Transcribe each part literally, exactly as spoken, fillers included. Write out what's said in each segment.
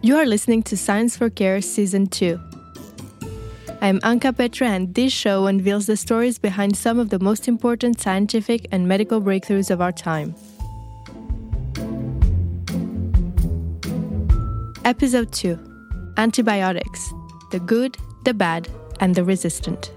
You are listening to Science for Care Season two. I'm Anka Petra, and this show unveils the stories behind some of the most important scientific and medical breakthroughs of our time. Episode two. Antibiotics. The good, the bad, and the resistant.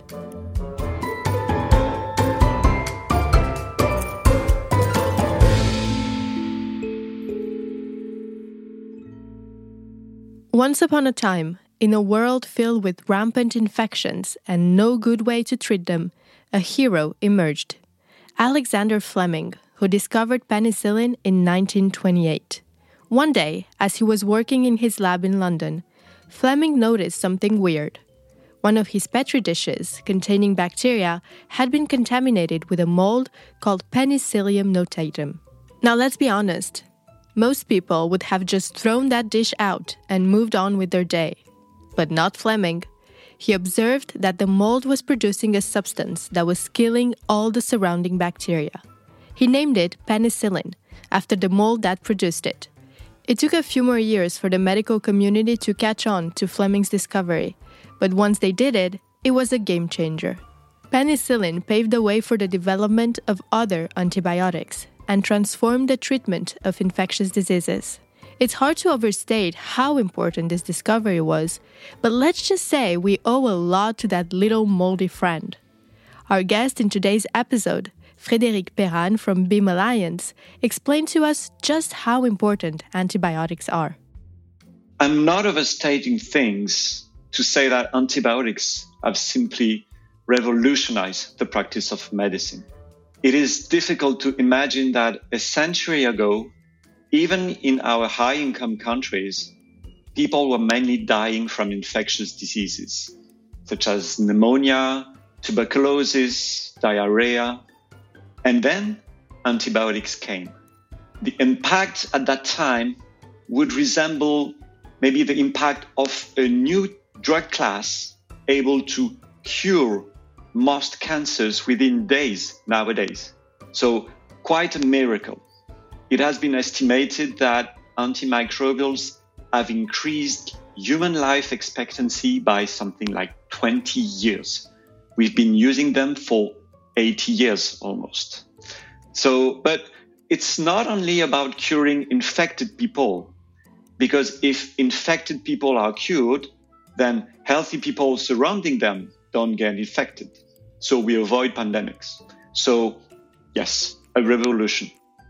Once upon a time, in a world filled with rampant infections and no good way to treat them, a hero emerged. Alexander Fleming, who discovered penicillin in nineteen twenty-eight. One day, as he was working in his lab in London, Fleming noticed something weird. One of his petri dishes, containing bacteria, had been contaminated with a mold called Penicillium notatum. Now let's be honest. Most people would have just thrown that dish out and moved on with their day. But not Fleming. He observed that the mold was producing a substance that was killing all the surrounding bacteria. He named it penicillin, after the mold that produced it. It took a few more years for the medical community to catch on to Fleming's discovery, but once they did it, it was a game changer. Penicillin paved the way for the development of other antibiotics and transformed the treatment of infectious diseases. It's hard to overstate how important this discovery was, but let's just say we owe a lot to that little moldy friend. Our guest in today's episode, Frédéric Perran from Beam Alliance, explained to us just how important antibiotics are. I'm not overstating things to say that antibiotics have simply revolutionized the practice of medicine. It is difficult to imagine that a century ago, even in our high-income countries, people were mainly dying from infectious diseases, such as pneumonia, tuberculosis, diarrhea, and then antibiotics came. The impact at that time would resemble maybe the impact of a new drug class able to cure most cancers within days nowadays. So quite a miracle. It has been estimated that antimicrobials have increased human life expectancy by something like twenty years. We've been using them for eighty years almost. So, but it's not only about curing infected people, because if infected people are cured, then healthy people surrounding them don't get infected. So we avoid pandemics. So, yes, a revolution.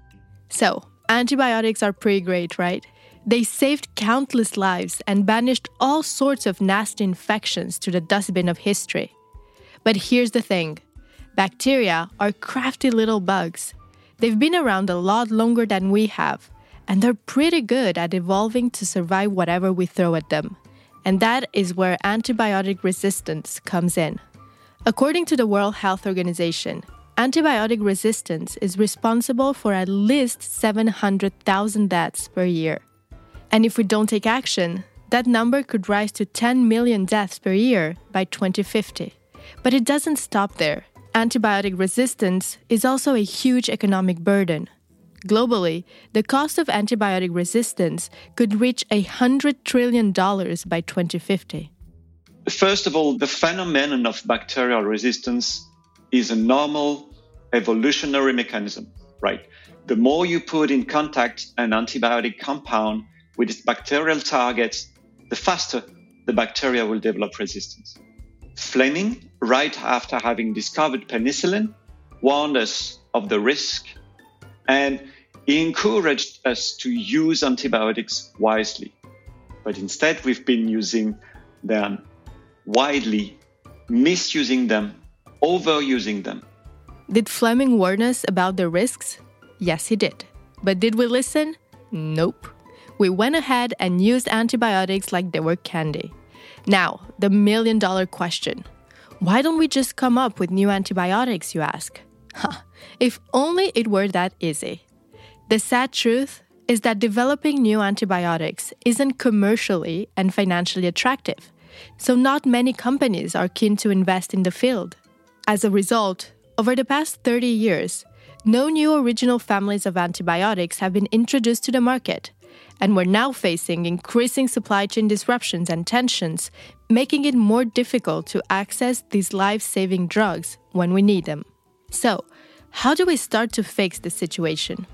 So, antibiotics are pretty great, right? They saved countless lives and banished all sorts of nasty infections to the dustbin of history. But here's the thing. Bacteria are crafty little bugs. They've been around a lot longer than we have, and they're pretty good at evolving to survive whatever we throw at them. And that is where antibiotic resistance comes in. According to the World Health Organization, antibiotic resistance is responsible for at least seven hundred thousand deaths per year. And if we don't take action, that number could rise to ten million deaths per year by twenty fifty. But it doesn't stop there. Antibiotic resistance is also a huge economic burden. Globally, the cost of antibiotic resistance could reach one hundred trillion dollars by twenty fifty. First of all, the phenomenon of bacterial resistance is a normal evolutionary mechanism, right? The more you put in contact an antibiotic compound with its bacterial targets, the faster the bacteria will develop resistance. Fleming, right after having discovered penicillin, warned us of the risk, and he encouraged us to use antibiotics wisely. But instead, we've been using them widely, misusing them, overusing them. Did Fleming warn us about the risks? Yes, he did. But did we listen? Nope. We went ahead and used antibiotics like they were candy. Now, the million-dollar question. Why don't we just come up with new antibiotics, you ask? Huh, if only it were that easy. The sad truth is that developing new antibiotics isn't commercially and financially attractive. So not many companies are keen to invest in the field. As a result, over the past thirty years, no new original families of antibiotics have been introduced to the market, and we're now facing increasing supply chain disruptions and tensions, making it more difficult to access these life-saving drugs when we need them. So, how do we start to fix this situation?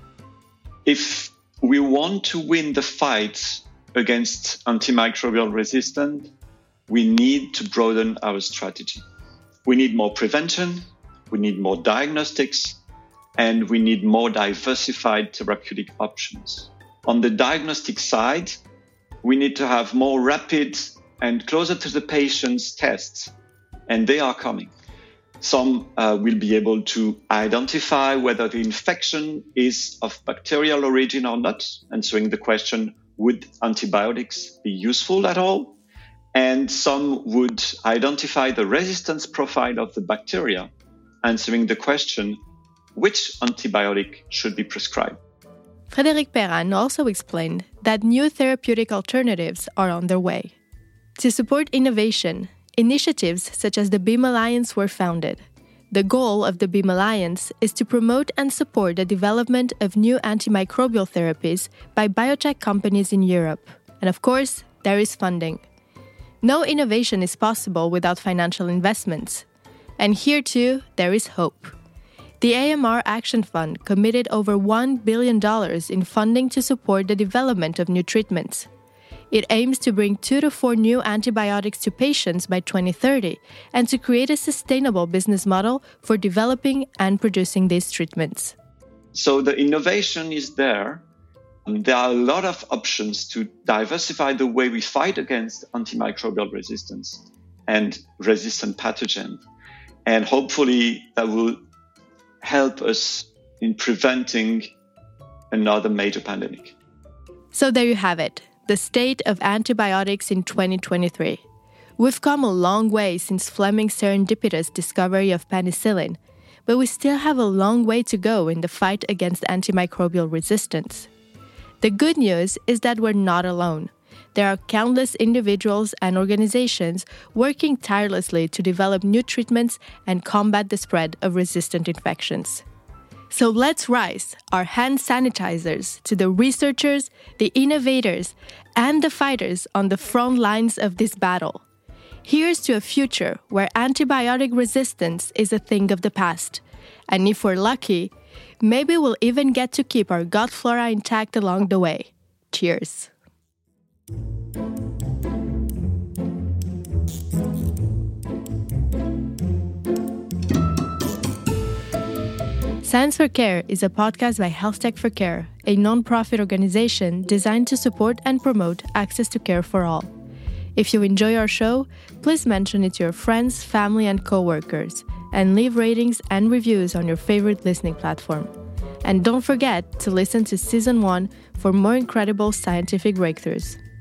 If we want to win the fight against antimicrobial resistance, we need to broaden our strategy. We need more prevention, we need more diagnostics, and we need more diversified therapeutic options. On the diagnostic side, we need to have more rapid and closer to the patient's tests, and they are coming. Some uh, will be able to identify whether the infection is of bacterial origin or not, answering the question, would antibiotics be useful at all? And some would identify the resistance profile of the bacteria, answering the question, which antibiotic should be prescribed? Frédéric Perrin also explained that new therapeutic alternatives are on their way. To support innovation, initiatives such as the BEAM Alliance were founded. The goal of the BEAM Alliance is to promote and support the development of new antimicrobial therapies by biotech companies in Europe. And of course, there is funding. No innovation is possible without financial investments. And here too, there is hope. The A M R Action Fund committed over one billion dollars in funding to support the development of new treatments. It aims to bring two to four new antibiotics to patients by twenty thirty and to create a sustainable business model for developing and producing these treatments. So the innovation is there. There are a lot of options to diversify the way we fight against antimicrobial resistance and resistant pathogens. And hopefully that will help us in preventing another major pandemic. So there you have it. The state of antibiotics in twenty twenty-three. We've come a long way since Fleming's serendipitous discovery of penicillin, but we still have a long way to go in the fight against antimicrobial resistance. The good news is that we're not alone. There are countless individuals and organizations working tirelessly to develop new treatments and combat the spread of resistant infections. So let's rise, our hand sanitizers, to the researchers, the innovators, and the fighters on the front lines of this battle. Here's to a future where antibiotic resistance is a thing of the past. And if we're lucky, maybe we'll even get to keep our gut flora intact along the way. Cheers. Science for Care is a podcast by Health Tech for Care, a non-profit organization designed to support and promote access to care for all. If you enjoy our show, please mention it to your friends, family, and coworkers, and leave ratings and reviews on your favorite listening platform. And don't forget to listen to Season one for more incredible scientific breakthroughs.